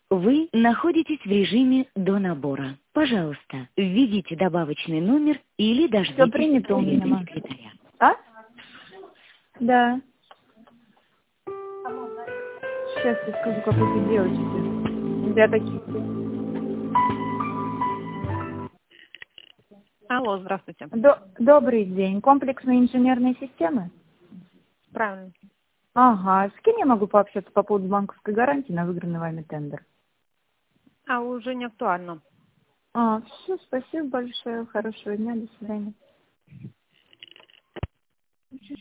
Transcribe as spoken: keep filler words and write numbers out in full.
Вы находитесь в режиме до набора. Пожалуйста, введите добавочный номер или Все дождитесь принято у меня, ответа ма. секретаря. А? Да. Сейчас я скажу какой-то девочке. Для таких. Алло, здравствуйте. До- Добрый день. Комплексные инженерные системы? Правильно. Ага. С кем я могу пообщаться по поводу банковской гарантии на выигранный вами тендер? А уже не актуально. А, все, спасибо большое. Хорошего дня. До свидания.